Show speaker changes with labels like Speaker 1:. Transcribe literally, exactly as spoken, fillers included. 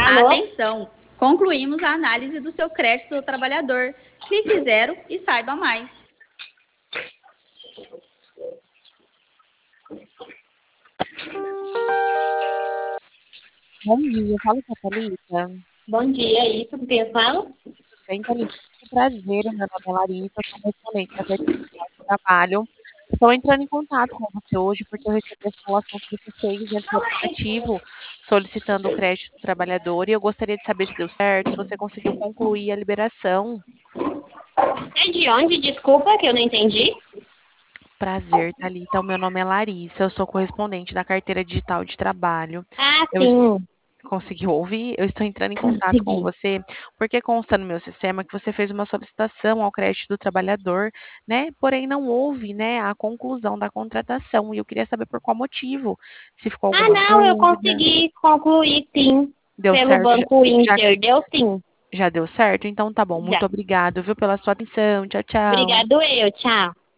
Speaker 1: Alô?
Speaker 2: Atenção! Concluímos a análise do seu crédito do trabalhador. Clique zero e saiba mais.
Speaker 3: Bom dia, fala com a Thalita.
Speaker 1: Bom dia, é isso que eu falo?
Speaker 3: Tudo bem, Thalita? Muito prazer, meu nome é Larissa, sou correspondente da carteira de trabalho. Estou entrando em contato com você hoje porque eu recebi a informação que você fez dentro do aplicativo solicitando o crédito do trabalhador e eu gostaria de saber se deu certo, se você conseguiu concluir a liberação.
Speaker 1: É de onde? Desculpa, que eu não entendi.
Speaker 3: Prazer, Thalita. O meu nome é Larissa, eu sou correspondente da carteira digital de trabalho.
Speaker 1: Ah,
Speaker 3: Eu es-
Speaker 1: sim,
Speaker 3: Conseguiu ouvir? Eu estou entrando em contato com
Speaker 1: consegui.
Speaker 3: você porque consta no meu sistema que você fez uma solicitação ao crédito do trabalhador, né? Porém, não houve, né, a conclusão da contratação. E eu queria saber por qual motivo. Se ficou
Speaker 1: Ah,
Speaker 3: alguma
Speaker 1: não, eu
Speaker 3: dúvida.
Speaker 1: consegui concluir, sim.
Speaker 3: Deu
Speaker 1: Pelo
Speaker 3: certo? Já,
Speaker 1: Banco
Speaker 3: já,
Speaker 1: Inter, deu sim.
Speaker 3: já deu certo? Então tá bom.
Speaker 1: Já.
Speaker 3: Muito obrigado, viu, pela sua atenção. Tchau, tchau.
Speaker 1: Obrigado eu, tchau.